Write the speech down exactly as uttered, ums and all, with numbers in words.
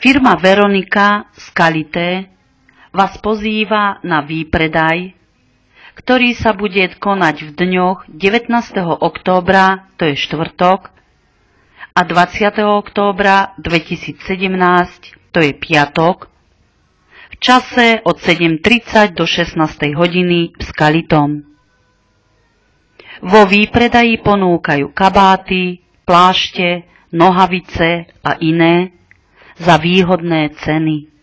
Firma Veronika z Kalité vás pozýva na výpredaj, ktorý sa bude konať v dňoch devätnásteho októbra, to je štvrtok, a dvadsiateho októbra dvetisícsedemnásť, to je piatok, v čase od sedem tridsať do šestnástej hodiny s Kalitom. Vo výpredaji ponúkajú kabáty, plášte, nohavice a iné za výhodné ceny.